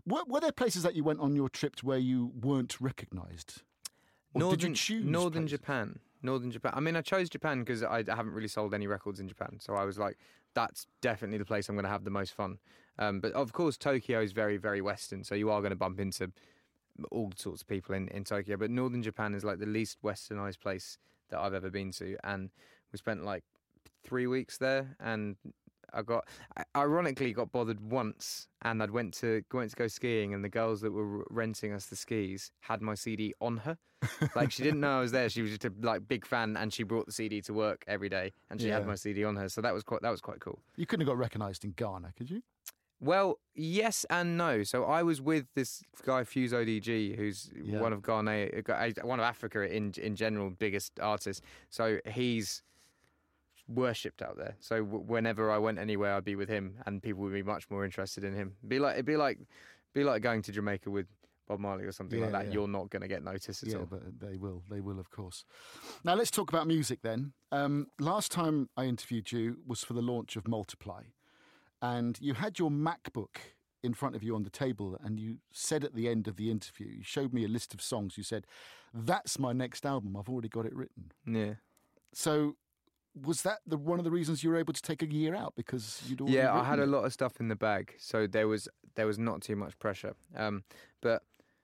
Were there places that you went on your trip to where you weren't recognised? Or did you choose Northern places? Japan. Northern Japan. I mean, I chose Japan because I haven't really sold any records in Japan. So I was like, that's definitely the place I'm going to have the most fun. But of course, Tokyo is very, very Western. So you are going to bump into all sorts of people in Tokyo. But Northern Japan is like the least Westernized place that I've ever been to. And we spent like 3 weeks there. And I ironically got bothered once, and I went to go skiing, and the girls that were renting us the skis had my CD on her. Like, she didn't know I was there. She was just a big fan, and she brought the CD to work every day, and she had my CD on her. So that was quite cool. You couldn't have got recognised in Ghana, could you? Well, yes and no. So I was with this guy Fuse ODG, who's one of Ghana, one of Africa in general, biggest artist. So he's worshipped out there. So whenever I went anywhere, I'd be with him, and people would be much more interested in him. It'd be like going to Jamaica with Bob Marley or something like that. You're not going to get noticed at all. Yeah, but they will, of course. Now let's talk about music then. Last time I interviewed you was for the launch of Multiply, and you had your MacBook in front of you on the table, and you said at the end of the interview, you showed me a list of songs. You said, "That's my next album. I've already got it written." Yeah. So was that one of the reasons you were able to take a year out, because you'd already written I had a it? lot of stuff in the bag, so there was not too much pressure. But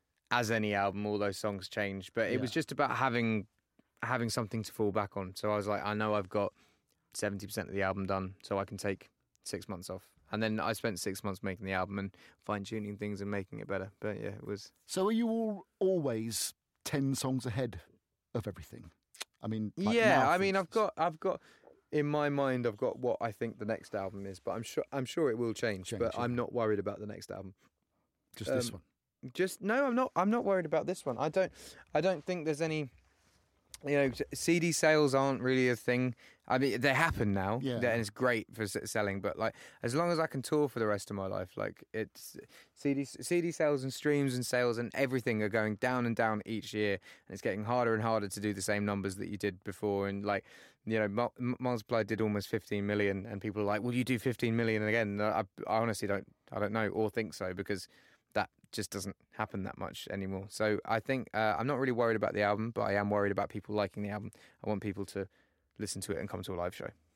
as any album, all those songs change. But it was just about having something to fall back on. So I was like, I know I've got 70% of the album done, so I can take 6 months off. And then I spent 6 months making the album and fine-tuning things and making it better. But yeah, it was... So are you always 10 songs ahead of everything? I mean, like yeah, now, I for mean, instance. I've got in my mind, I've got what I think the next album is, but I'm sure it will change. But I'm not worried about the next album. Just this one. No, I'm not worried about this one. I don't think there's any. CD sales aren't really a thing. I mean, they happen now, and it's great for selling. But like, as long as I can tour for the rest of my life, like, it's CD sales and streams and sales and everything are going down and down each year, and it's getting harder and harder to do the same numbers that you did before. And like, Multiply did almost 15 million, and people are like, "Will you do 15 million again?" I honestly don't know or think so, because that just doesn't happen that much anymore. So I think I'm not really worried about the album, but I am worried about people liking the album. I want people to listen to it and come to a live show.